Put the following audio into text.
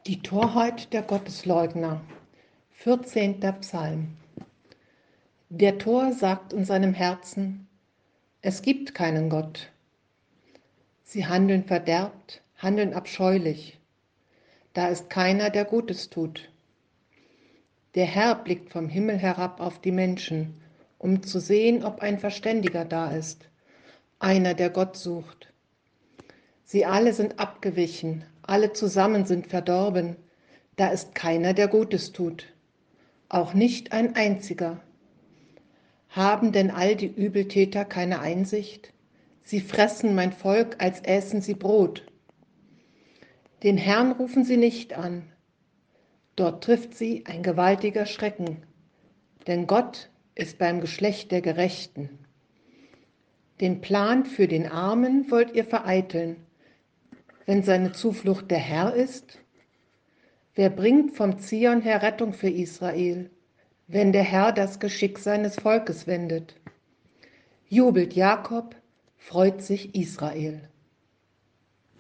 Die Torheit der Gottesleugner. 14. Psalm. Der Tor sagt in seinem Herzen: Es gibt keinen Gott. Sie handeln verderbt, handeln abscheulich. Da ist keiner, der Gutes tut. Der Herr blickt vom Himmel herab auf die Menschen, um zu sehen, ob ein Verständiger da ist, einer, der Gott sucht. Sie alle sind abgewichen, alle zusammen sind verdorben. Da ist keiner, der Gutes tut, auch nicht ein einziger. Haben denn all die Übeltäter keine Einsicht? Sie fressen mein Volk, als äßen sie Brot. Den Herrn rufen sie nicht an. Dort trifft sie ein gewaltiger Schrecken, denn Gott ist beim Geschlecht der Gerechten. Den Plan für den Armen wollt ihr vereiteln, wenn seine Zuflucht der Herr ist? Wer bringt vom Zion her Rettung für Israel, wenn der Herr das Geschick seines Volkes wendet? Jubelt Jakob, freut sich Israel.